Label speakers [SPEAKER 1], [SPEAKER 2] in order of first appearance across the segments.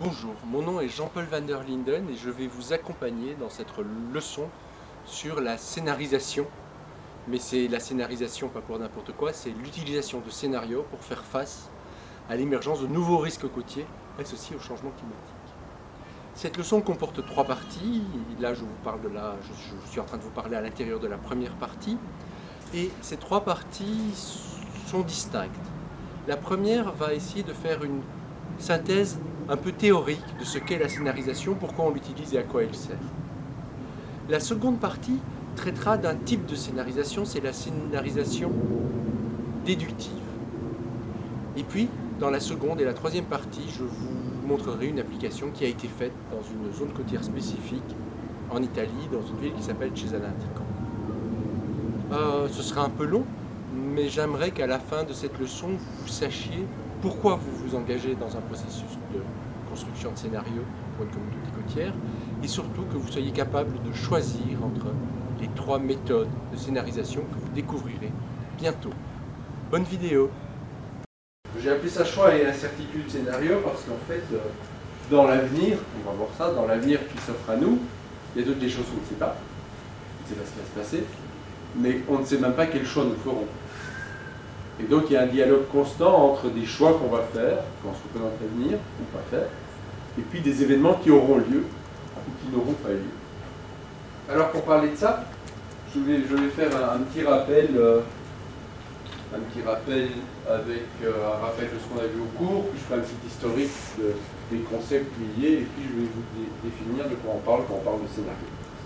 [SPEAKER 1] Bonjour, mon nom est Jean-Paul van der Linden et je vais vous accompagner dans cette leçon sur la scénarisation. Mais c'est la scénarisation pas pour n'importe quoi, c'est l'utilisation de scénarios pour faire face à l'émergence de nouveaux risques côtiers, associés au changement climatique. Cette leçon comporte 3 parties. Là, je suis en train de vous parler à l'intérieur de la première partie. Et ces 3 parties sont distinctes. La première va essayer de faire une synthèse un peu théorique de ce qu'est la scénarisation, pourquoi on l'utilise et à quoi elle sert. La seconde partie traitera d'un type de scénarisation, c'est la scénarisation déductive. Et puis, dans la seconde et la troisième partie, je vous montrerai une application qui a été faite dans une zone côtière spécifique en Italie, dans une ville qui s'appelle Cesanatico. Ce sera un peu long, mais j'aimerais qu'à la fin de cette leçon, vous sachiez pourquoi vous vous engagez dans un processus de construction de scénario pour une communauté côtière, et surtout que vous soyez capable de choisir entre les 3 méthodes de scénarisation que vous découvrirez bientôt. Bonne vidéo! J'ai appelé ça choix et incertitude scénario parce qu'en fait, dans l'avenir, on va voir ça, dans l'avenir qui s'offre à nous, il y a d'autres des choses qu'on ne sait pas. On ne sait pas ce qui va se passer, mais on ne sait même pas quel choix nous ferons. Et donc il y a un dialogue constant entre des choix qu'on va faire, quand on se représente l'avenir, ou pas faire, et puis des événements qui auront lieu, ou qui n'auront pas lieu. Alors pour parler de ça, je vais faire un petit rappel avec un rappel de ce qu'on a vu au cours, puis je ferai un petit historique des concepts liés, et puis je vais vous définir de quoi on parle quand on parle de scénario.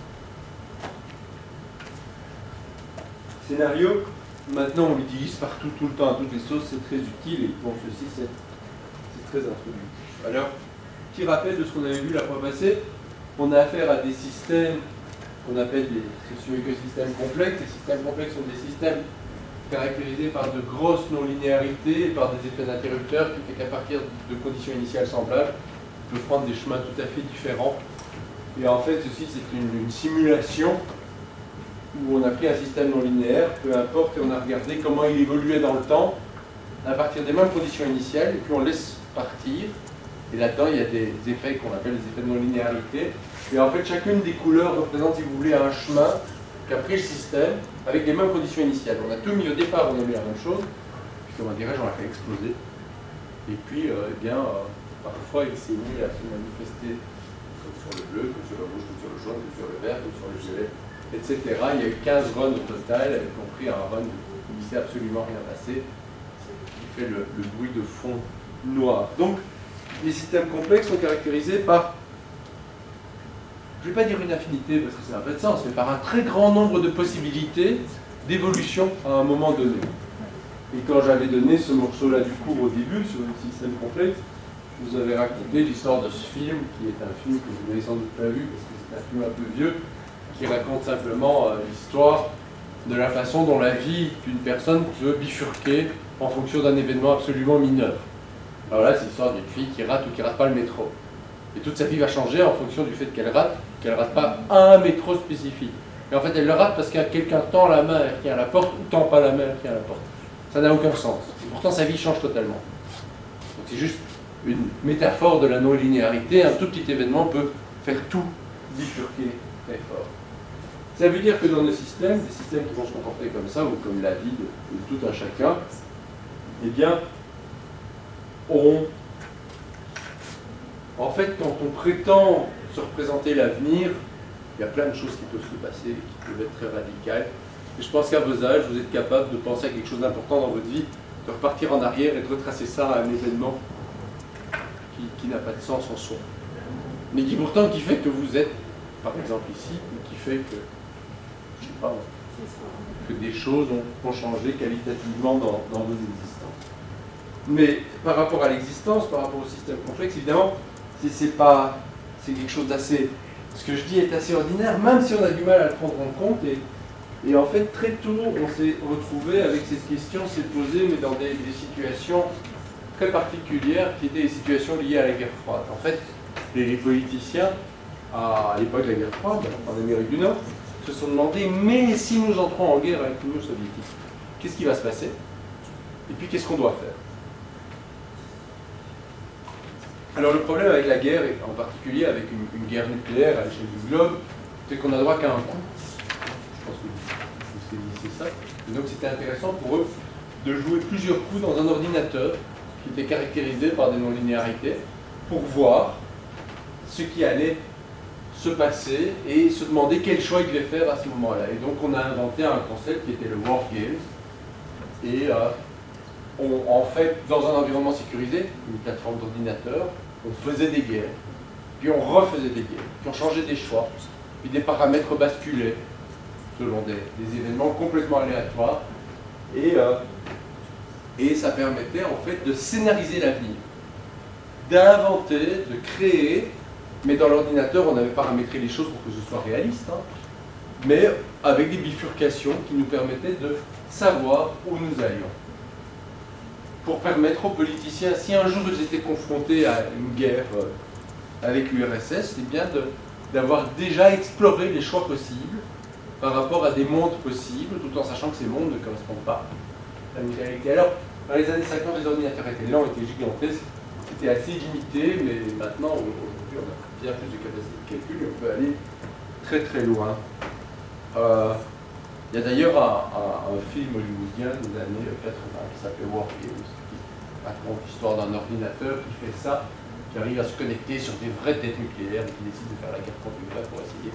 [SPEAKER 1] Scénario, maintenant on l'utilise partout, tout le temps, à toutes les sauces, c'est très utile, et pour ceci c'est très introductif. Alors, petit rappel de ce qu'on avait vu la fois passée, on a affaire à des systèmes qu'on appelle des socio-écosystèmes complexes. Les systèmes complexes sont des systèmes caractérisés par de grosses non-linéarités et par des effets d'interrupteurs qui fait qu'à partir de conditions initiales semblables, on peut prendre des chemins tout à fait différents. Et en fait, ceci c'est une simulation où on a pris un système non linéaire, peu importe, et on a regardé comment il évoluait dans le temps à partir des mêmes conditions initiales, et puis on laisse partir. Et là-dedans, il y a des effets qu'on appelle des effets de non-linéarité. Et en fait, chacune des couleurs représente, si vous voulez, un chemin qu'a pris le système avec les mêmes conditions initiales. On a tout mis au départ, on a mis la même chose, puis comment dirais-je, on l'a fait exploser. Et puis, parfois, il s'est mis à se manifester comme sur le bleu, comme sur le rouge, comme sur le jaune, comme sur le vert, comme sur le violet, etc. Il y a eu 15 runs au total, y compris un run où il ne s'est absolument rien passé, qui fait le bruit de fond noir. Donc, les systèmes complexes sont caractérisés par, je ne vais pas dire une infinité parce que ça n'a pas de sens, mais par un très grand nombre de possibilités d'évolution à un moment donné. Et quand j'avais donné ce morceau-là du cours au début sur le système complexe, je vous avais raconté l'histoire de ce film, qui est un film que vous n'avez sans doute pas vu parce que c'est un film un peu vieux, qui raconte simplement l'histoire de la façon dont la vie d'une personne peut bifurquer en fonction d'un événement absolument mineur. Alors là, c'est l'histoire d'une fille qui rate ou qui rate pas le métro. Et toute sa vie va changer en fonction du fait qu'elle rate pas un métro spécifique. Et en fait, elle le rate parce qu'il y a quelqu'un tend la main, elle tient à la porte, ou tend pas la main, elle tient à la porte. Ça n'a aucun sens. Et pourtant, sa vie change totalement. Donc c'est juste une métaphore de la non-linéarité. Un tout petit événement peut faire tout bifurquer très fort. Ça veut dire que dans nos systèmes, des systèmes qui vont se comporter comme ça, ou comme la vie de tout un chacun, eh bien, en fait, quand on prétend se représenter l'avenir, il y a plein de choses qui peuvent se passer, qui peuvent être très radicales. Et je pense qu'à vos âges, vous êtes capable de penser à quelque chose d'important dans votre vie, de repartir en arrière et de retracer ça à un événement qui n'a pas de sens en soi. Mais qui pourtant qui fait que vous êtes, par exemple ici, ou qui fait que, je ne sais pas, que des choses ont changé qualitativement dans vos existences. Mais par rapport à l'existence, par rapport au système complexe, évidemment, c'est quelque chose d'assez... Ce que je dis est assez ordinaire, même si on a du mal à le prendre en compte. Et en fait, très tôt, on s'est retrouvé avec cette question, s'est posée, mais dans des situations très particulières, qui étaient des situations liées à la guerre froide. En fait, les politiciens, à l'époque de la guerre froide, en Amérique du Nord, se sont demandé, mais si nous entrons en guerre avec l'Union soviétique, qu'est-ce qui va se passer? Et puis, qu'est-ce qu'on doit faire? Alors le problème avec la guerre, et en particulier avec une guerre nucléaire à l'échelle du globe, c'est qu'on a droit qu'à un coup. Je pense que vous saisissez ça. Et donc c'était intéressant pour eux de jouer plusieurs coups dans un ordinateur qui était caractérisé par des non-linéarités pour voir ce qui allait se passer et se demander quel choix il devait faire à ce moment-là. Et donc on a inventé un concept qui était le War Games. Et en fait, dans un environnement sécurisé, une plateforme d'ordinateur, on faisait des guerres, puis on refaisait des guerres, puis on changeait des choix, puis des paramètres basculaient selon des événements complètement aléatoires. Et ça permettait en fait de scénariser l'avenir, d'inventer, de créer, mais dans l'ordinateur on avait paramétré les choses pour que ce soit réaliste, hein, mais avec des bifurcations qui nous permettaient de savoir où nous allions. Pour permettre aux politiciens, si un jour ils étaient confrontés à une guerre avec l'URSS, c'est bien d'avoir déjà exploré les choix possibles par rapport à des mondes possibles, tout en sachant que ces mondes ne correspondent pas à la réalité. Alors, dans les années 50, les ordinateurs étaient lents, étaient gigantesques, c'était assez limité, mais maintenant, aujourd'hui, on a bien plus de capacité de calcul et on peut aller très très loin. Il y a d'ailleurs un film hollywoodien des années 80 qui s'appelle War Games, qui raconte l'histoire d'un ordinateur qui fait ça, qui arrive à se connecter sur des vraies têtes nucléaires et qui décide de faire la guerre contre l'Ukraine pour essayer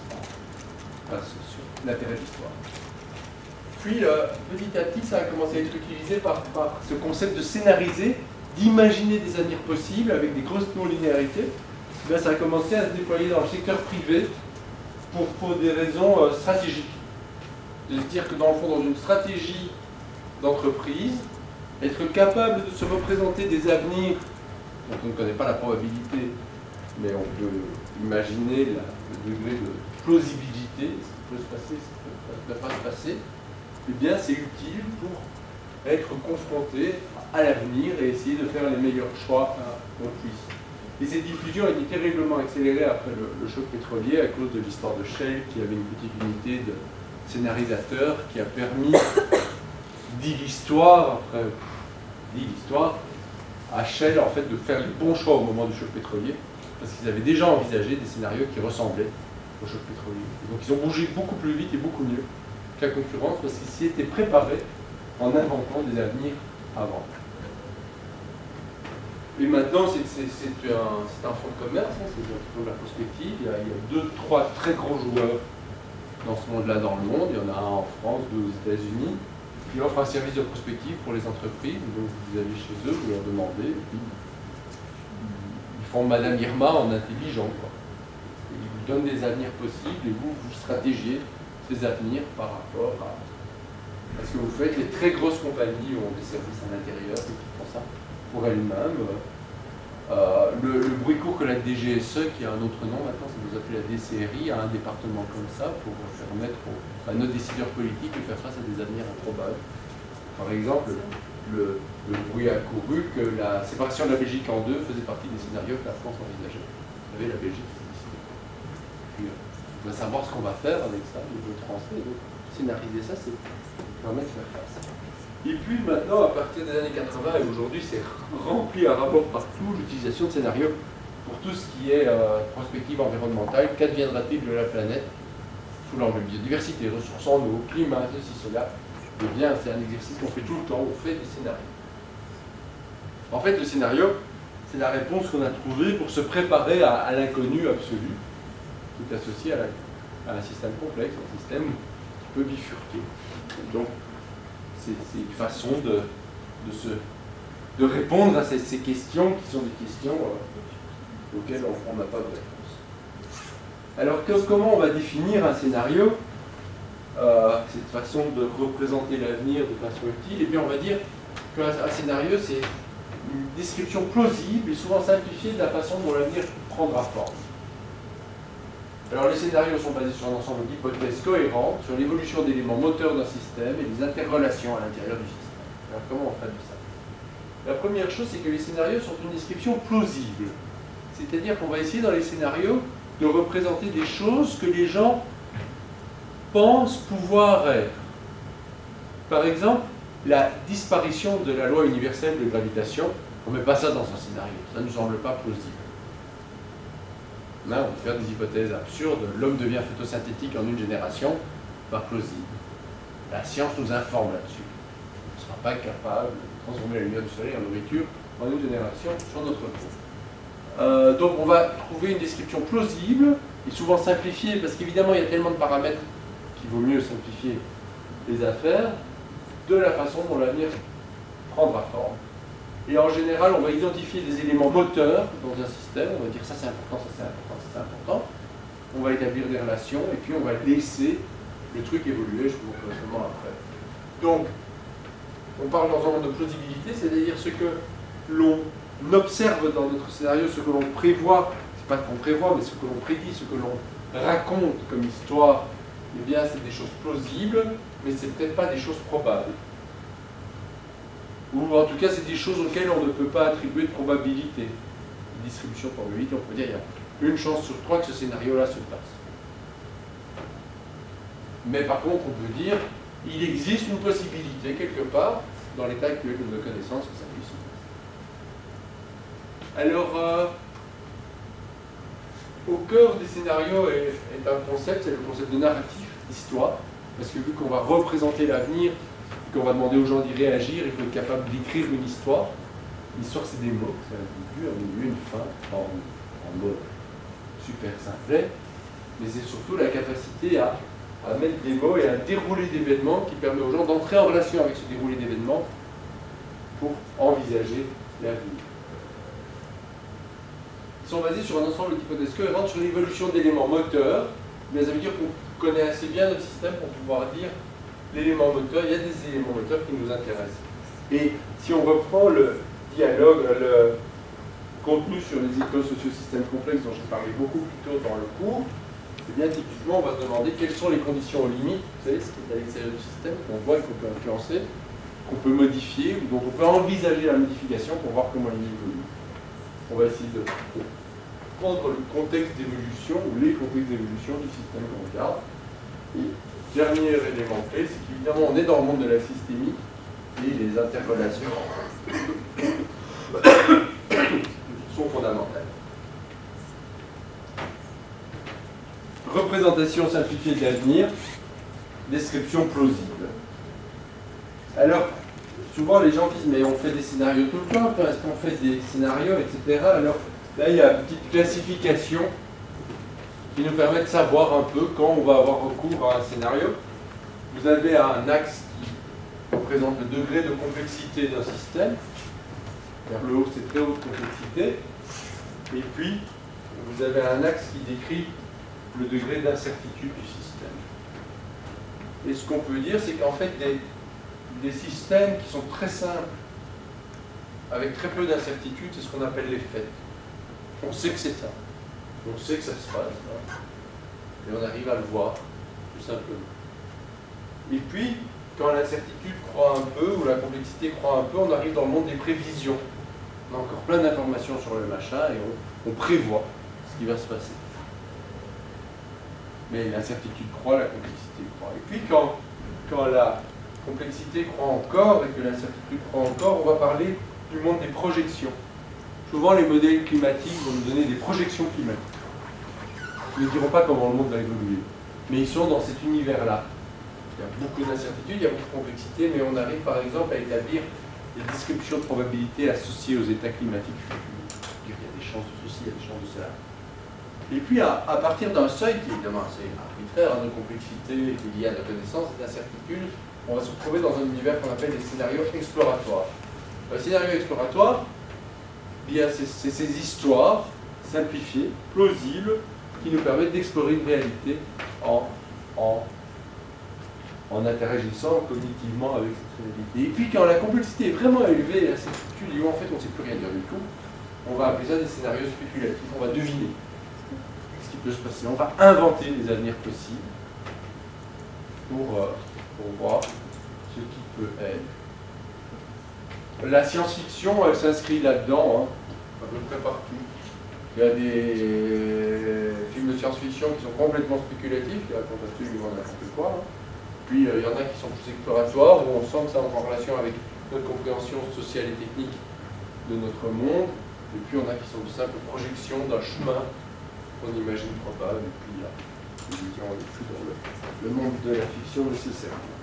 [SPEAKER 1] sur l'intérêt de l'histoire. Puis petit à petit, ça a commencé à être utilisé par ce concept de scénariser, d'imaginer des avenirs possibles avec des grosses non-linéarités. Là, ça a commencé à se déployer dans le secteur privé pour des raisons stratégiques. De se dire que dans le fond, dans une stratégie d'entreprise, être capable de se représenter des avenirs dont on ne connaît pas la probabilité, mais on peut imaginer le degré de plausibilité, ce qui peut se passer, ce qui ne peut pas se passer, eh bien c'est utile pour être confronté à l'avenir et essayer de faire les meilleurs choix qu'on puisse. Et cette diffusion a été terriblement accélérée après le choc pétrolier à cause de l'histoire de Shell, qui avait une petite unité de scénarisateur qui a permis, dit l'histoire, à Shell en fait de faire les bons choix au moment du choc pétrolier, parce qu'ils avaient déjà envisagé des scénarios qui ressemblaient au choc pétrolier. Et donc ils ont bougé beaucoup plus vite et beaucoup mieux que la concurrence, parce qu'ils s'y étaient préparés en inventant des avenirs avant. Et maintenant, c'est un fonds de commerce, hein, c'est de la prospective. Il y a 2-3 très gros joueurs dans ce monde-là dans le monde. Il y en a un en France, 2 aux États-Unis, qui offrent un service de prospective pour les entreprises. Donc vous allez chez eux, vous leur demandez, et puis ils font Madame Irma en intelligent, quoi. Et ils vous donnent des avenirs possibles et vous stratégiez ces avenirs par rapport à ce que vous faites. Les très grosses compagnies ont des services à l'intérieur et qui font ça pour elles-mêmes. Le bruit court que la DGSE, qui a un autre nom maintenant, ça nous appelle la DCRI, a un département comme ça pour permettre à nos décideurs politiques de faire face à des avenirs improbables. Par exemple, le bruit a couru que la séparation de la Belgique en deux faisait partie des scénarios que la France envisageait. Vous savez, la Belgique, c'est décidé. Puis, on va savoir ce qu'on va faire avec ça, le jeu français. Donc, scénariser ça, c'est permettre de faire face. Et puis maintenant, à partir des années 80 et aujourd'hui, c'est rempli à rapport partout l'utilisation de scénarios pour tout ce qui est prospective environnementale. Qu'adviendra-t-il de la planète sous l'angle biodiversité, ressources en eau, climat, ceci, cela? Eh bien, c'est un exercice qu'on fait tout le temps, on fait des scénarios. En fait, le scénario, c'est la réponse qu'on a trouvée pour se préparer à l'inconnu absolu, qui est associé à un système complexe, un système qui peut bifurquer. Donc, c'est une façon de répondre à ces questions qui sont des questions auxquelles on n'a pas de réponse. Alors comment on va définir un scénario, cette façon de représenter l'avenir de façon utile? Eh bien on va dire qu'un scénario c'est une description plausible et souvent simplifiée de la façon dont l'avenir prendra forme. Alors les scénarios sont basés sur un ensemble d'hypothèses cohérentes, sur l'évolution d'éléments moteurs d'un système et des interrelations à l'intérieur du système. Alors comment on traduit ça? La première chose, c'est que les scénarios sont une description plausible. C'est-à-dire qu'on va essayer dans les scénarios de représenter des choses que les gens pensent pouvoir être. Par exemple, la disparition de la loi universelle de gravitation On ne met pas ça dans un scénario, ça ne nous semble pas plausible. Là, on peut faire des hypothèses absurdes. L'homme devient photosynthétique en une génération, pas plausible. La science nous informe là-dessus. On ne sera pas capable de transformer la lumière du soleil en nourriture en une génération sur notre peau. Donc on va trouver une description plausible et souvent simplifiée, parce qu'évidemment il y a tellement de paramètres qu'il vaut mieux simplifier les affaires de la façon dont l'avenir prendra forme. Et en général, on va identifier des éléments moteurs dans un système, on va dire ça c'est important, ça c'est important, ça c'est important. On va établir des relations et puis on va laisser le truc évoluer, je vous montrerai seulement après. Donc, on parle dans un monde de plausibilité, c'est-à-dire ce que l'on observe dans notre scénario, ce que l'on prévoit, c'est pas qu'on prévoit, mais ce que l'on prédit, ce que l'on raconte comme histoire, eh bien c'est des choses plausibles, mais c'est peut-être pas des choses probables. Ou en tout cas, c'est des choses auxquelles on ne peut pas attribuer de probabilité. Une distribution de probabilité, on peut dire qu'il y a une chance sur 3 que ce scénario-là se passe. Mais par contre, on peut dire il existe une possibilité quelque part dans l'état actuel de nos connaissances que ça puisse se passer. Alors, au cœur des scénarios est un concept, c'est le concept de narratif, d'histoire, parce que vu qu'on va représenter l'avenir, qu'on va demander aux gens d'y réagir, il faut être capable d'écrire une histoire. L'histoire, c'est des mots, c'est un début, un milieu, une fin, en mode super simplet, mais c'est surtout la capacité à mettre des mots et à dérouler d'événements qui permet aux gens d'entrer en relation avec ce déroulé d'événements pour envisager l'avenir. Ils sont basés sur un ensemble d'hypothèses cohérentes sur l'évolution d'éléments moteurs, mais ça veut dire qu'on connaît assez bien notre système pour pouvoir dire l'élément moteur, il y a des éléments moteurs qui nous intéressent. Et si on reprend le dialogue, le contenu sur les écoles socio-systèmes complexes dont j'ai parlé beaucoup plus tôt dans le cours, eh bien typiquement on va se demander quelles sont les conditions limites, vous savez, ce qui est à l'extérieur du système, qu'on voit et qu'on peut influencer, qu'on peut modifier, ou dont on peut envisager la modification pour voir comment il évolue. On va essayer de prendre le contexte d'évolution, ou les contextes d'évolution du système qu'on regarde. Et dernier élément clé, c'est qu'évidemment on est dans le monde de la systémique et les interrelations sont fondamentales. Représentation simplifiée de l'avenir, description plausible. Alors, souvent les gens disent mais on fait des scénarios tout le temps, est-ce qu'on fait des scénarios, etc. Alors là il y a une petite classification qui nous permet de savoir un peu quand on va avoir recours à un scénario. Vous avez un axe qui représente le degré de complexité d'un système. Vers le haut, c'est très haute complexité. Et puis, vous avez un axe qui décrit le degré d'incertitude du système. Et ce qu'on peut dire, c'est qu'en fait, des systèmes qui sont très simples, avec très peu d'incertitude, c'est ce qu'on appelle les faits. On sait que c'est ça. On sait que ça se passe, hein, et on arrive à le voir, tout simplement. Et puis, quand l'incertitude croît un peu, ou la complexité croît un peu, on arrive dans le monde des prévisions. On a encore plein d'informations sur le machin, et on prévoit ce qui va se passer. Mais l'incertitude croît, la complexité croît. Et puis, quand la complexité croît encore, et que l'incertitude croît encore, on va parler du monde des projections. Souvent, les modèles climatiques vont nous donner des projections climatiques. Ils ne diront pas comment le monde va évoluer. Mais ils sont dans cet univers-là. Il y a beaucoup d'incertitudes, il y a beaucoup de complexité, mais on arrive par exemple à établir des descriptions de probabilité associées aux états climatiques futurs. Il y a des chances de ceci, il y a des chances de cela. Et puis, à partir d'un seuil qui est évidemment assez arbitraire, de complexité qui est lié à la connaissance et d'incertitude, on va se retrouver dans un univers qu'on appelle des scénarios exploratoires. Un scénario exploratoire, c'est ces histoires simplifiées, plausibles, qui nous permettent d'explorer une réalité en interagissant cognitivement avec cette réalité. Et puis quand la complexité est vraiment élevée, la certitude, en fait on ne sait plus rien dire du tout, on va appeler ça des scénarios spéculatifs, on va deviner ce qui peut se passer, on va inventer des avenirs possibles pour voir ce qui peut être. La science-fiction, elle s'inscrit là-dedans, hein, à peu près partout. Il y a des films de science-fiction qui sont complètement spéculatifs, qui racontent absolument n'importe quoi. Hein. Puis il y en a qui sont plus exploratoires, où on sent que ça entre en relation avec notre compréhension sociale et technique de de notre monde, et puis on a qui sont de simples projections d'un chemin qu'on imagine probable, et puis là, on est plus dans le monde de la fiction nécessairement.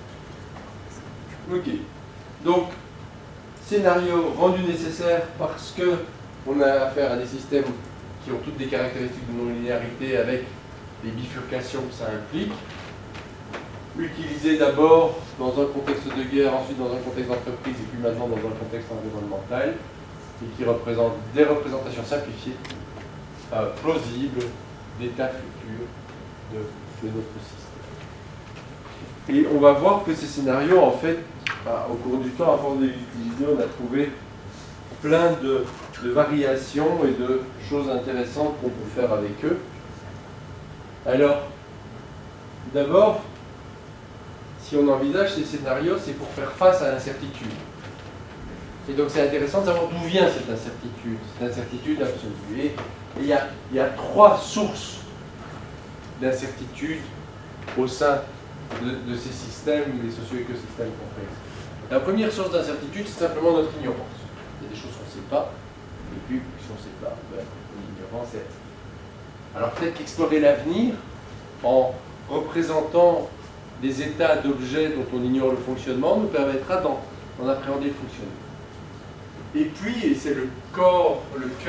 [SPEAKER 1] Ok, donc scénario rendu nécessaire parce que on a affaire à des systèmes qui ont toutes des caractéristiques de non-linéarité avec les bifurcations que ça implique. Utilisé d'abord dans un contexte de guerre, ensuite dans un contexte d'entreprise et puis maintenant dans un contexte environnemental, et qui représente des représentations simplifiées, plausibles, d'états futurs de notre système. Et on va voir que ces scénarios, en fait, au cours du temps, avant de les utiliser, on a trouvé plein de variations et de choses intéressantes qu'on peut faire avec eux. Alors, d'abord, si on envisage ces scénarios, c'est pour faire face à l'incertitude. Et donc c'est intéressant de savoir d'où vient cette incertitude absolue. Et il y a trois sources d'incertitude au sein de ces systèmes, des socio-écosystèmes complexes. La première source d'incertitude, c'est simplement notre ignorance. Il y a des choses qu'on ne sait pas, et puis si on ne sait pas, l'ignorance est. Alors peut-être qu'explorer l'avenir en représentant des états d'objets dont on ignore le fonctionnement nous permettra d'en appréhender le fonctionnement. Et puis, et c'est le cœur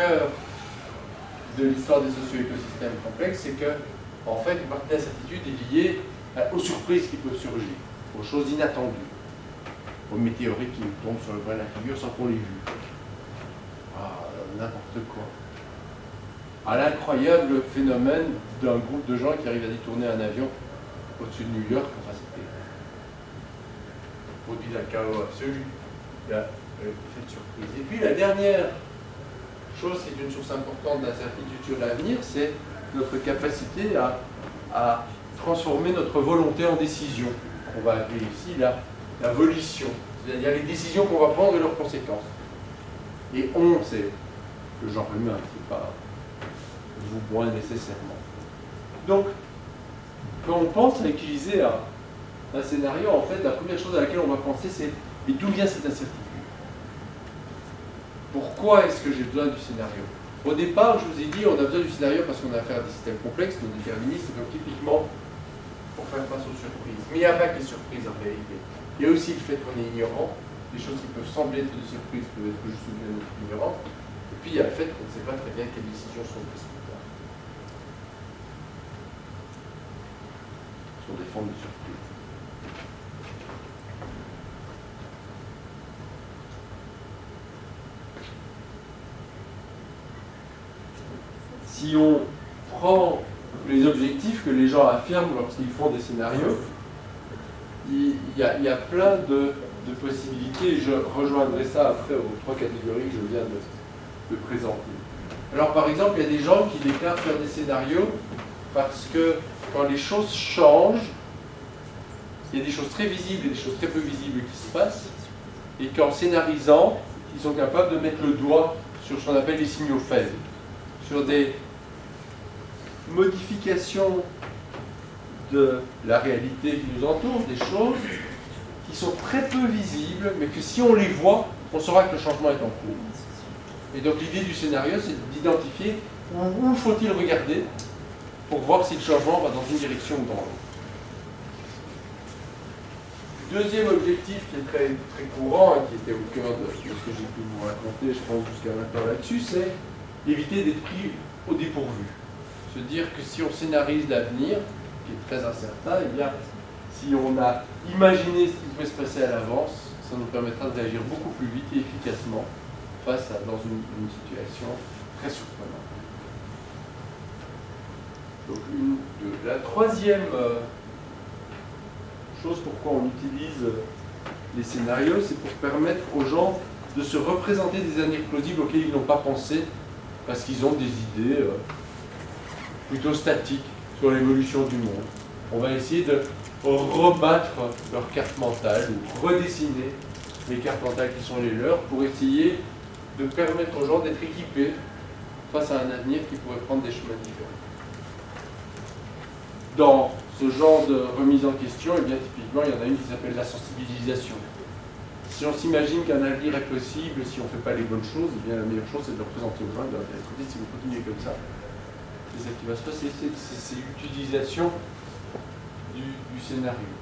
[SPEAKER 1] de l'histoire des socio-écosystèmes complexes, c'est que, en fait, une partie de l'incertitude est liée aux surprises qui peuvent surgir, aux choses inattendues, aux météorites qui nous tombent sur le coin de la figure sans qu'on les vue. N'importe quoi. À l'incroyable phénomène d'un groupe de gens qui arrivent à détourner un avion au-dessus de New York, enfin c'était produit d'un chaos absolu, effet de surprise. Et puis la dernière chose qui est une source importante d'incertitude sur l'avenir, c'est notre capacité à transformer notre volonté en décision. On va appeler ici la volition, c'est-à-dire les décisions qu'on va prendre et leurs conséquences. Et on, c'est le genre humain, c'est pas vous, moi nécessairement. Donc, quand on pense à utiliser un scénario, en fait, la première chose à laquelle on va penser, c'est mais d'où vient cette incertitude? Pourquoi est-ce que j'ai besoin du scénario? Au départ, je vous ai dit, on a besoin du scénario parce qu'on a affaire à des systèmes complexes, non déterministes, donc typiquement pour faire face aux surprises. Mais il n'y a pas que les surprises en réalité. Il y a aussi le fait qu'on est ignorant. Des choses qui peuvent sembler être des surprises peuvent être juste une ignorance. Et puis il y a le fait qu'on ne sait pas très bien quelles décisions sont prises. Sur des formes de surprise. Si on prend les objectifs que les gens affirment lorsqu'ils font des scénarios, il y a plein de possibilités, et je rejoindrai ça après aux trois catégories que je viens de présenter. Alors par exemple, il y a des gens qui déclarent faire des scénarios parce que quand les choses changent, il y a des choses très visibles et des choses très peu visibles qui se passent, et qu'en scénarisant, ils sont capables de mettre le doigt sur ce qu'on appelle les signaux faibles, sur des modifications de la réalité qui nous entoure, des choses qui sont très peu visibles, mais que si on les voit, on saura que le changement est en cours. Et donc l'idée du scénario, c'est d'identifier où faut-il regarder pour voir si le changement va dans une direction ou dans l'autre. Deuxième objectif qui est très, très courant et qui était au cœur de ce que j'ai pu vous raconter, je pense, jusqu'à maintenant là-dessus, c'est éviter d'être pris au dépourvu. Se dire que si on scénarise l'avenir, qui est très incertain, eh bien, si on a imaginé ce qui pouvait se passer à l'avance, ça nous permettra de réagir beaucoup plus vite et efficacement dans une situation très surprenante. Donc, la troisième chose pourquoi on utilise les scénarios, c'est pour permettre aux gens de se représenter des avenirs plausibles auxquels ils n'ont pas pensé, parce qu'ils ont des idées plutôt statiques sur l'évolution du monde. On va essayer de rebattre leurs cartes mentales ou redessiner les cartes mentales qui sont les leurs pour essayer de permettre aux gens d'être équipés face à un avenir qui pourrait prendre des chemins différents. Dans ce genre de remise en question, eh bien, typiquement, il y en a une qui s'appelle la sensibilisation. Si on s'imagine qu'un avenir est possible si on ne fait pas les bonnes choses, eh bien la meilleure chose c'est de le présenter aux gens et de leur dire écoutez, si vous continuez comme ça, c'est ça qui va se passer. C'est l'utilisation du scénario.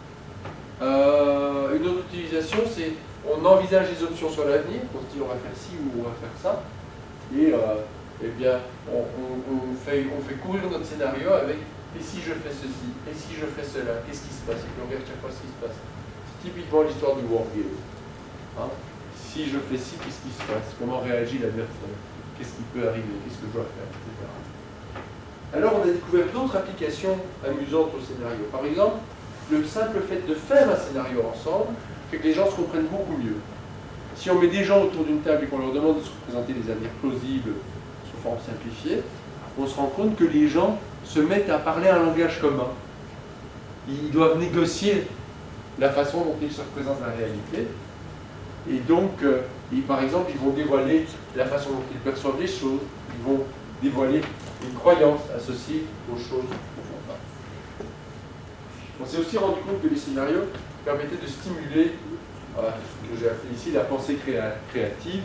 [SPEAKER 1] Une autre utilisation, c'est on envisage les options sur l'avenir, on se dit on va faire ci ou on va faire ça, et eh bien on fait courir notre scénario avec et si je fais ceci, et si je fais cela, qu'est-ce qui se passe, et puis on regarde chaque fois ce qui se passe. C'est typiquement l'histoire du wargame. Hein? Si je fais ci, qu'est-ce qui se passe, comment réagit l'adversaire, qu'est-ce qui peut arriver, qu'est-ce que je dois faire, etc. Alors on a découvert d'autres applications amusantes au scénario. Par exemple, le simple fait de faire un scénario ensemble fait que les gens se comprennent beaucoup mieux. Si on met des gens autour d'une table et qu'on leur demande de se représenter des avenirs plausibles sous forme simplifiée, on se rend compte que les gens se mettent à parler un langage commun. Ils doivent négocier la façon dont ils se représentent la réalité. Et donc, par exemple, ils vont dévoiler la façon dont ils perçoivent les choses, ils vont dévoiler les croyances associées aux choses qu'on ne font pas. On s'est aussi rendu compte que les scénarios permettaient de stimuler ce que j'ai appelé ici la pensée créative.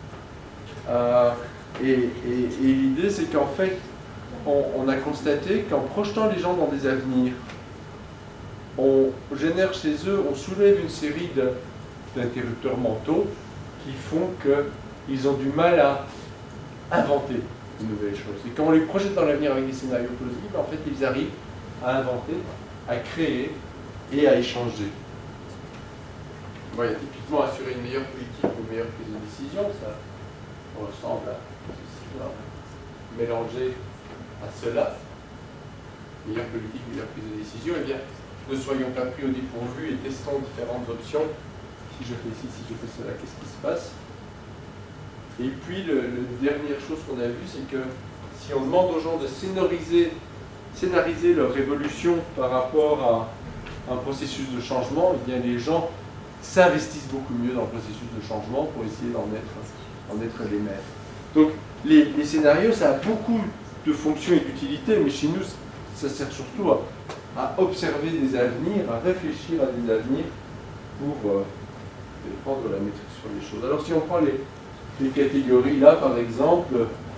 [SPEAKER 1] Et l'idée, c'est qu'en fait, on a constaté qu'en projetant les gens dans des avenirs, on génère chez eux, on soulève une série d'interrupteurs mentaux qui font qu'ils ont du mal à inventer de nouvelles choses. Et quand on les projette dans l'avenir avec des scénarios plausibles, en fait, ils arrivent à inventer, à créer et à échanger. Voilà, typiquement, assurer une meilleure politique ou une meilleure prise de décision, ça ressemble à ceci, là. Mélanger à cela, meilleure politique, meilleure prise de décision, eh bien, ne soyons pas pris au dépourvu et testons différentes options. Si je fais ci, si je fais cela, qu'est-ce qui se passe? Et puis, la dernière chose qu'on a vue, c'est que si on demande aux gens de scénariser leur évolution par rapport à un processus de changement, eh bien, les gens s'investissent beaucoup mieux dans le processus de changement pour essayer d'en être les maîtres. Donc, les scénarios, ça a beaucoup de fonctions et d'utilité, mais chez nous, ça sert surtout à observer des avenirs, à réfléchir à des avenirs pour prendre la maîtrise sur les choses. Alors, si on prend les catégories là, par exemple,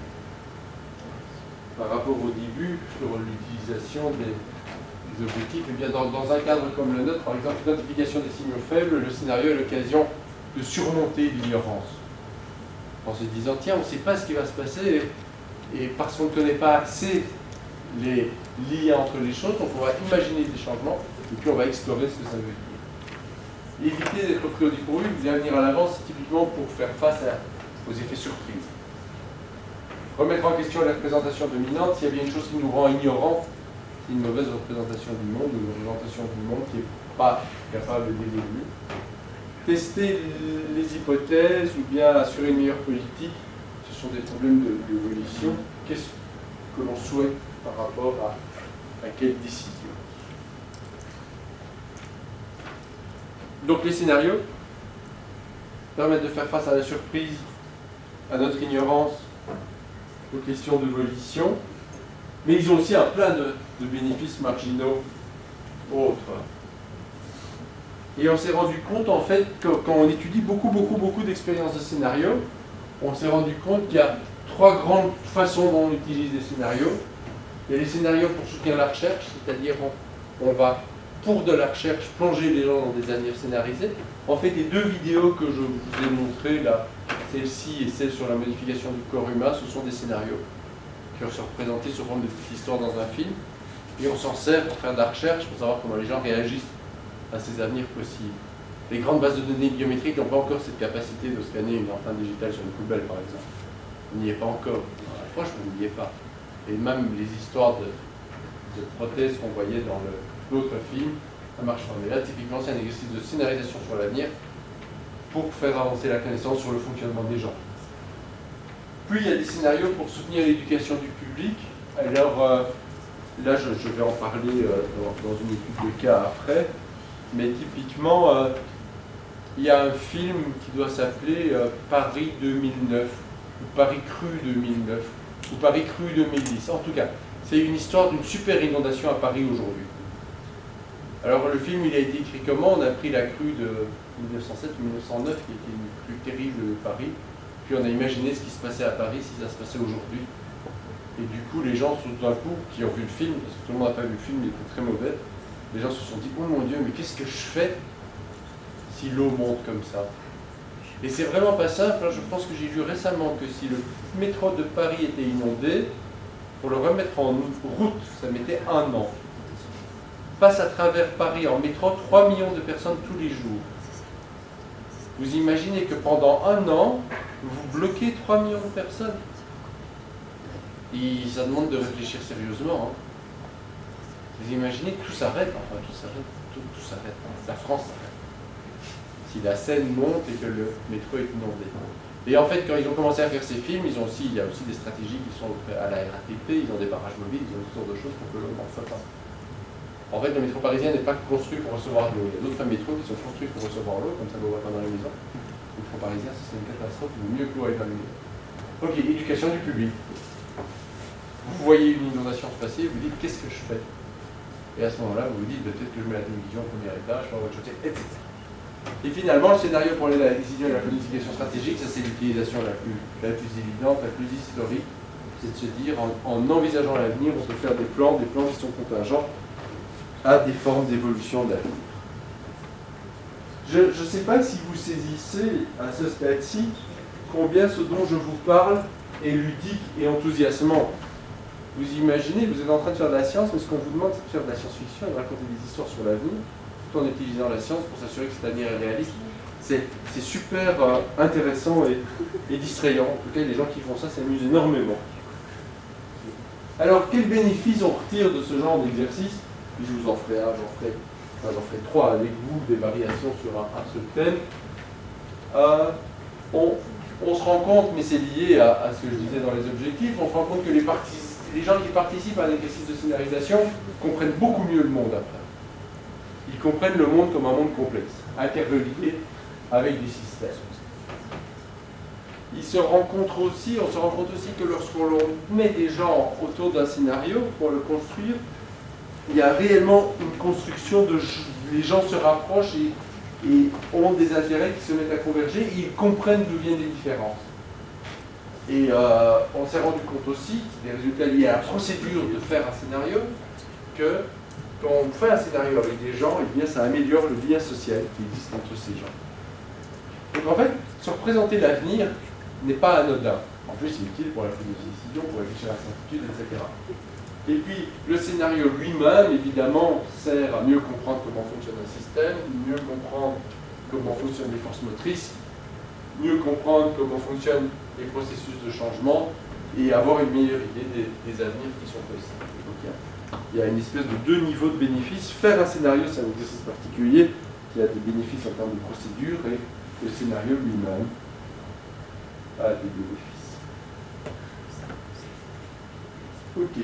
[SPEAKER 1] par rapport au début, sur l'utilisation des objectifs, et bien dans un cadre comme le nôtre, par exemple, l'identification des signaux faibles, le scénario est l'occasion de surmonter l'ignorance. En se disant, tiens, on ne sait pas ce qui va se passer, et parce qu'on ne connaît pas assez les liens entre les choses, donc on va imaginer des changements, et puis on va explorer ce que ça veut dire. Éviter d'être pris au dépourvu, bien venir à l'avance, c'est typiquement pour faire face aux effets surprises. Remettre en question la représentation dominante, s'il y a bien une chose qui nous rend ignorants, c'est une mauvaise représentation du monde, ou une représentation du monde qui n'est pas capable d'évoluer. Tester les hypothèses, ou bien assurer une meilleure politique, ce sont des problèmes d'évolution. Qu'est-ce que l'on souhaite par rapport à quelle décision? Donc les scénarios permettent de faire face à la surprise, à notre ignorance, aux questions de volition, mais ils ont aussi un plein de bénéfices marginaux autres. Et on s'est rendu compte, en fait, que quand on étudie beaucoup d'expériences de scénarios, on s'est rendu compte qu'il y a trois grandes façons dont on utilise les scénarios. Il y a les scénarios pour soutenir la recherche, c'est-à-dire on va, pour de la recherche, plonger les gens dans des avenirs scénarisés. En fait, les deux vidéos que je vous ai montrées, là, celle-ci et celle sur la modification du corps humain, ce sont des scénarios qui sont représentés sous forme de petites histoires dans un film. Et on s'en sert pour faire de la recherche, pour savoir comment les gens réagissent à ces avenirs possibles. Les grandes bases de données biométriques n'ont pas encore cette capacité de scanner une empreinte digitale sur une poubelle, par exemple. On n'y est pas encore. Franchement, on n'y est pas. Et même les histoires de prothèses qu'on voyait dans l'autre film, ça marche pas. Mais là, typiquement, c'est un exercice de scénarisation sur l'avenir pour faire avancer la connaissance sur le fonctionnement des gens. Puis, il y a des scénarios pour soutenir l'éducation du public. Alors, là, je vais en parler dans une étude de cas après. Mais typiquement, il y a un film qui doit s'appeler Paris 2009, ou Paris Cru 2009, ou Paris Cru 2010. En tout cas, c'est une histoire d'une super inondation à Paris aujourd'hui. Alors le film, il a été écrit comment? On a pris la crue de 1907 ou 1909, qui était une crue terrible de Paris, puis on a imaginé ce qui se passait à Paris si ça se passait aujourd'hui. Et du coup, les gens, tout d'un coup, qui ont vu le film, parce que tout le monde n'a pas vu le film, il était très mauvais, les gens se sont dit, oh mon Dieu, mais qu'est-ce que je fais si l'eau monte comme ça? Et c'est vraiment pas simple, hein. Je pense que j'ai lu récemment que si le métro de Paris était inondé, pour le remettre en route, ça mettait 1 an. Passe à travers Paris en métro 3 millions de personnes tous les jours. Vous imaginez que pendant 1 an, vous bloquez 3 millions de personnes. Et ça demande de réfléchir sérieusement. Hein. Vous imaginez que tout s'arrête, enfin tout s'arrête, tout s'arrête. La France s'arrête. Si la Seine monte et que le métro est inondé. Et en fait, quand ils ont commencé à faire ces films, il y a aussi des stratégies qui sont à la RATP, ils ont des barrages mobiles, ils ont toutes sortes de choses pour que l'eau n'en soit pas. En fait, le métro parisien n'est pas construit pour recevoir de l'eau. Il y a d'autres métros qui sont construits pour recevoir l'eau, comme ça l'eau va pas dans les maisons. Le métro parisien, ce serait une catastrophe, il vaut mieux que l'eau aille dans les maisons. Ok, éducation du public. Vous voyez une inondation se passer, vous dites qu'est-ce que je fais? Et à ce moment-là, vous vous dites peut-être que je mets la télévision au premier étage, je vais autre chose, etc. Et finalement, le scénario pour la décision et la planification stratégique, ça c'est l'utilisation la plus évidente, la plus historique, c'est de se dire en envisageant l'avenir, on peut faire des plans qui sont contingents à des formes d'évolution de l'avenir. Je ne sais pas si vous saisissez à ce stade-ci combien ce dont je vous parle est ludique et enthousiasmant. Vous imaginez, vous êtes en train de faire de la science, mais ce qu'on vous demande, c'est de faire de la science-fiction et de raconter des histoires sur l'avenir, tout en utilisant la science pour s'assurer que cet avenir est réaliste. C'est super intéressant et distrayant. En tout cas, les gens qui font ça s'amusent énormément. Alors, quels bénéfices on retire de ce genre d'exercice? Je vous en ferai un, j'en ferai 3 avec vous, des variations sur un seul thème. On se rend compte, mais c'est lié à ce que je disais dans les objectifs, on se rend compte que les gens qui participent à un exercice de scénarisation comprennent beaucoup mieux le monde après. Ils comprennent le monde comme un monde complexe, interrelié avec des systèmes. On se rend compte aussi que lorsqu'on met des gens autour d'un scénario pour le construire, il y a réellement une construction les gens se rapprochent et ont des intérêts qui se mettent à converger et ils comprennent d'où viennent les différences. Et on s'est rendu compte aussi, des résultats liés à la procédure de faire un scénario, que quand on fait un scénario avec des gens, eh bien, ça améliore le lien social qui existe entre ces gens. Donc en fait, se représenter l'avenir n'est pas anodin. En plus, c'est utile pour la prise de décision, pour réfléchir à la certitude, etc. Et puis, le scénario lui-même, évidemment, sert à mieux comprendre comment fonctionne un système, mieux comprendre comment fonctionnent les forces motrices, mieux comprendre comment fonctionnent les processus de changement et avoir une meilleure idée des avenirs qui sont possibles. Donc, il y a une espèce de 2 niveaux de bénéfices. Faire un scénario, c'est un exercice particulier qui a des bénéfices en termes de procédure et le scénario lui-même a des bénéfices. Ok.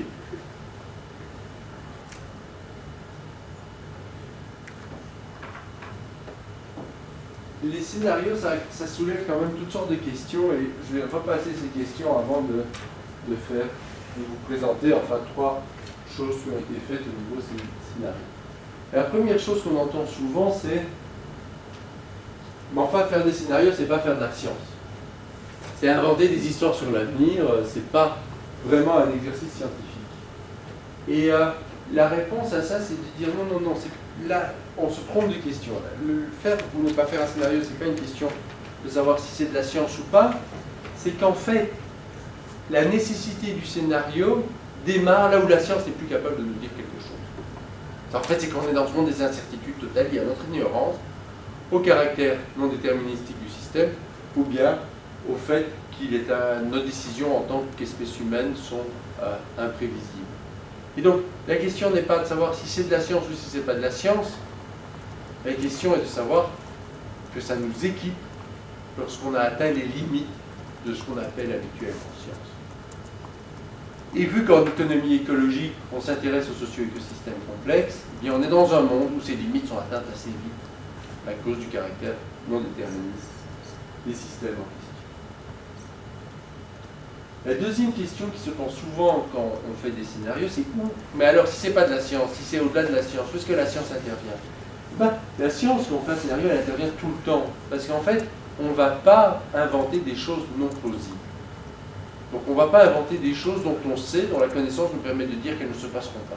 [SPEAKER 1] Les scénarios, ça soulève quand même toutes sortes de questions et je vais repasser ces questions avant de vous présenter enfin 3 choses qui ont été faites au niveau des scénarios. La première chose qu'on entend souvent, c'est mais enfin, faire des scénarios, c'est pas faire de la science. C'est inventer des histoires sur l'avenir, c'est pas vraiment un exercice scientifique. Et la réponse à ça, c'est de dire non, là, on se trompe de question. Le faire ou ne pas faire un scénario, c'est pas une question de savoir si c'est de la science ou pas, c'est qu'en fait, la nécessité du scénario démarre là où la science n'est plus capable de nous dire quelque chose. En fait, c'est qu'on est dans ce monde des incertitudes totales, il y a notre ignorance, au caractère non déterministique du système, ou bien au fait nos décisions en tant qu'espèce humaine sont imprévisibles. Et donc, la question n'est pas de savoir si c'est de la science ou si c'est pas de la science, la question est de savoir que ça nous équipe lorsqu'on a atteint les limites de ce qu'on appelle habituellement science. Et vu qu'en autonomie écologique, on s'intéresse aux socio-écosystèmes complexes, eh bien on est dans un monde où ces limites sont atteintes assez vite à cause du caractère non déterministe des systèmes en question. La deuxième question qui se pose souvent quand on fait des scénarios, c'est où? Mais alors, si c'est pas de la science, si c'est au-delà de la science, où est-ce que la science intervient? Ben, la science, quand on fait un scénario, elle intervient tout le temps. Parce qu'en fait, on ne va pas inventer des choses non plausibles. Donc on ne va pas inventer des choses dont on sait, dont la connaissance nous permet de dire qu'elles ne se passeront pas.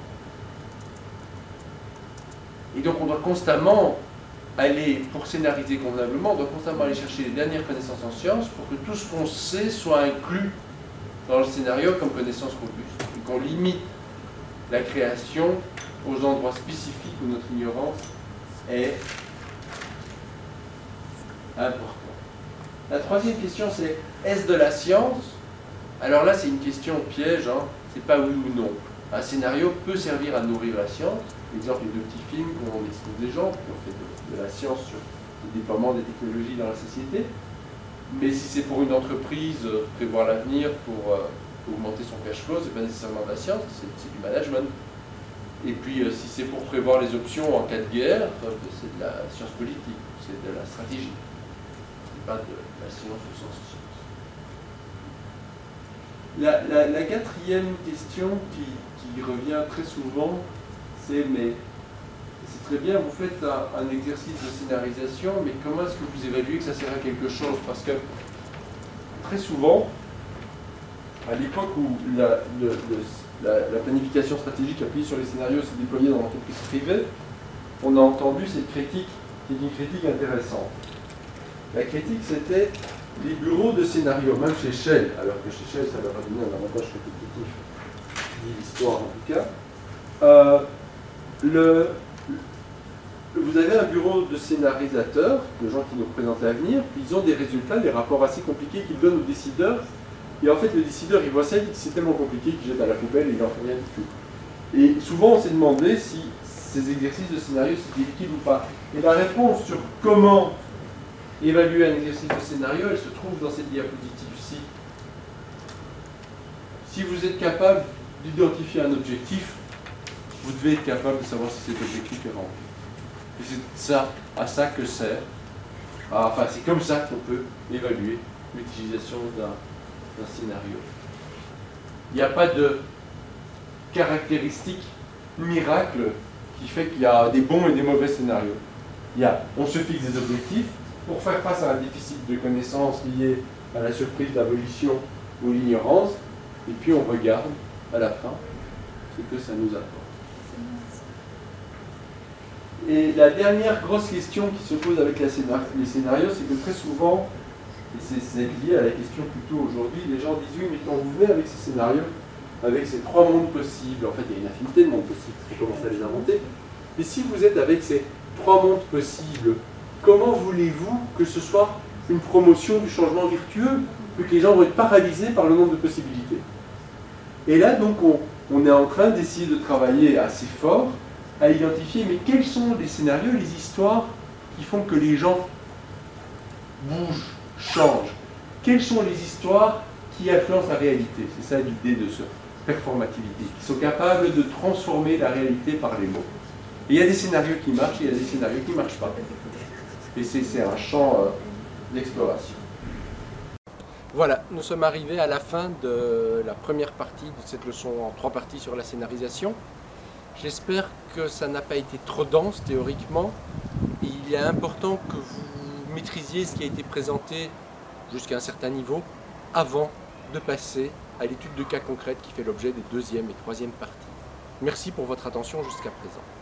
[SPEAKER 1] Et donc on doit constamment aller, pour scénariser convenablement, on doit constamment aller chercher les dernières connaissances en sciences pour que tout ce qu'on sait soit inclus dans le scénario comme connaissance robuste. Et qu'on limite la création aux endroits spécifiques où notre ignorance est importante. La troisième question, c'est est-ce de la science? Alors là, c'est une question piège, hein. C'est pas oui ou non. Un scénario peut servir à nourrir la science. Exemple, les deux petits films où on expose des gens qui ont fait de la science sur le déploiement des technologies dans la société. Mais si c'est pour une entreprise, prévoir l'avenir pour augmenter son cash flow, c'est pas nécessairement de la science, c'est du management. Et puis, si c'est pour prévoir les options en cas de guerre, c'est de la science politique, c'est de la stratégie. C'est pas de la science au sens science. La quatrième question qui revient très souvent, c'est mais c'est très bien, vous faites un exercice de scénarisation, mais comment est-ce que vous évaluez que ça sert à quelque chose? Parce que très souvent, à l'époque où la planification stratégique appuyée sur les scénarios s'est déployée dans l'entreprise privée, on a entendu cette critique, qui est une critique intéressante. La critique, c'était les bureaux de scénario, même chez Shell, alors que chez Shell, ça leur a donné un avantage compétitif, dit l'histoire en tout cas. Vous avez un bureau de scénarisateurs, de gens qui nous représentent l'avenir, puis ils ont des résultats, des rapports assez compliqués qu'ils donnent aux décideurs. Et en fait, le décideur, il voit ça, il dit que c'est tellement compliqué qu'il jette à la poubelle et il n'en fait rien du tout. Et souvent, on s'est demandé si ces exercices de scénario, c'était utile ou pas. Et la réponse sur comment évaluer un exercice de scénario, elle se trouve dans cette diapositive-ci. Si vous êtes capable d'identifier un objectif, vous devez être capable de savoir si cet objectif est rempli. Et c'est ça, à ça que sert. Enfin, c'est comme ça qu'on peut évaluer l'utilisation d'un scénario. Il n'y a pas de caractéristique miracle qui fait qu'il y a des bons et des mauvais scénarios. On se fixe des objectifs pour faire face à un déficit de connaissances lié à la surprise, l'abolition ou l'ignorance, et puis on regarde à la fin ce que ça nous apporte. Et la dernière grosse question qui se pose avec les scénarios, c'est que très souvent, et c'est lié à la question plutôt aujourd'hui, les gens disent oui, mais quand vous venez avec ces scénarios, avec ces trois mondes possibles, en fait il y a une infinité de mondes possibles, il faut commencer à les inventer, mais si vous êtes avec ces trois mondes possibles, comment voulez-vous que ce soit une promotion du changement virtueux, que les gens vont être paralysés par le nombre de possibilités? Et là donc on est en train d'essayer de travailler assez fort à identifier, mais quels sont les scénarios, les histoires qui font que les gens bougent, changent? Quelles sont les histoires qui influencent la réalité? C'est ça l'idée de cette performativité, qui sont capables de transformer la réalité par les mots. Et il y a des scénarios qui marchent et il y a des scénarios qui ne marchent pas. Et c'est un champ d'exploration. Voilà, nous sommes arrivés à la fin de la première partie de cette leçon en 3 parties sur la scénarisation. J'espère que ça n'a pas été trop dense théoriquement. Il est important que vous maîtrisiez ce qui a été présenté jusqu'à un certain niveau avant de passer à l'étude de cas concrètes qui fait l'objet des 2e et 3e parties. Merci pour votre attention jusqu'à présent.